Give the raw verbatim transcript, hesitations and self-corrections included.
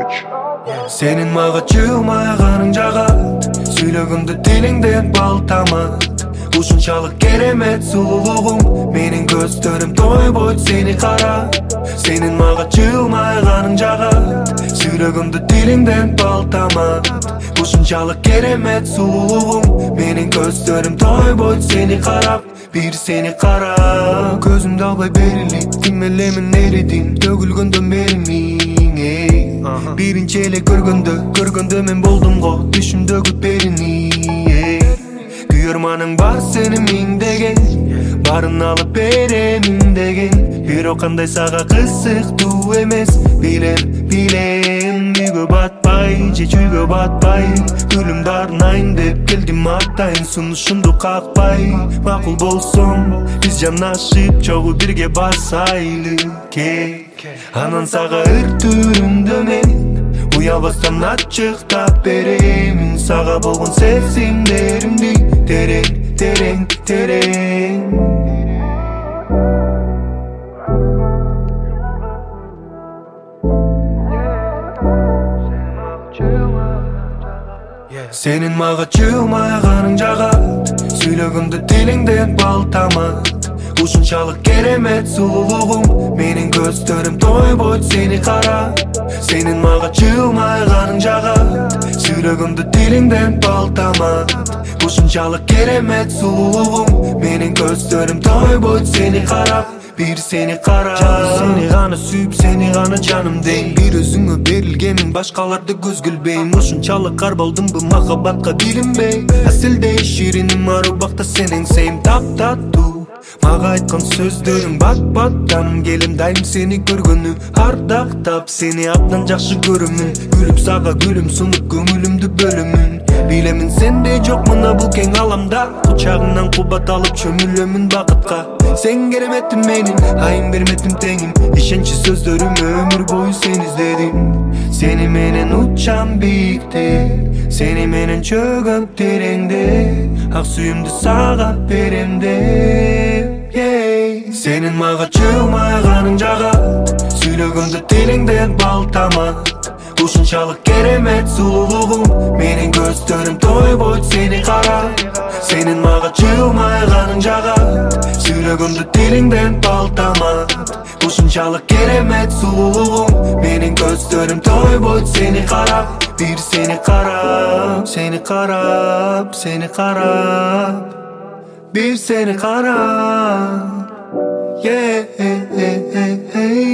Senin mağa жылмайганың жагат, сүйлөгөндө тилиңден бал тамат. Ушунчалык керемет сулуулугуң, менин көздөрүм тойбойт сени карап. Senin mağa жылмайганың жагат, сүйлөгөндө тилиңден бал тамат. Ушунчалык керемет сулуулугуң, менин көздөрүм тойбойт сени карап. Bir seni karап, көзүмдү албай берилип, ким элемин эридим, төгүлгөндө меримиң, эй. Биринчи эле көргөндө, көргөндө мен болдум го, түшүмдөгү перини, эй. Күйөрманың бар сени миңдеген, барын алып беремин деген. Бирок кандай сага кызыктуу эмес, билем, билем. Үйгө батпай, же чүйгө батпай, гүлүмдү арнайын деп келдим атайын. Сунушумду какпай, макул болсоң, биз жанашып чогуу бирге басайлы, кел. Анан сага ыр түрүндө мен уялбастан ачыктап беремин. Сага болгон сезимдеримди терең, терең, терең. Senin mağa жылмайганың жагат, сүйлөгөндө тилиңден бал тамат. Ушунчалык керемет сулуулугуң, менин көздөрүм тойбойт сени карап. Senin mağa жылмайганың жагат, сүйлөгөндө тилиңден бал тамат. Ушунчалык керемет сулуулугуң, менин көздөрүм тойбойт сени карап. Bir seni karап, seni gana sүйүп, seni gana жаным дейм. Bir өзүңө берилгенмин, башкаларды көз кылбейм. Ушунчалык кар болдум бу махабатка билинбей. Асилдей шириним, арубакта сенин сейм таптаттуу. Мага айткан сөздөрүң бат-баттан, келем дайым сени көргөнү ардактап. Сени абдан жакшы көрөмүн, күлүп сага гүлүм сунуп көңүлүмдү бөлөмүн. Билемин сенде жок мына бул кең аламда, кучагыңнан кубат алып чөмүлөмүн бакытка. Sen кереметим менин, айым берметим теңим. Ишенчи сөздөрүмө өмүр бою сени издедим. Сени менен учам бийикте, сени менен чөгөм тереңде. Ак сүйүмдү сага берем деп, yeah. Senin mağa жылмайганың жагат, сүйлөгөндө тилиңден бал тамат. Ушунчалык керемет сулуулугуң, менин көздөрүм тойбойт сени карап. Senin mağa жылмайганың жагат, сүйлөгөндө тилиңден бал тамат. Ушунчалык керемет сулуулугуң, менин көздөрүм тойбойт сени карап. Bir seni карап, seni карап, seni карап. Bir seni карап, yeah, yeah, yeah, yeah.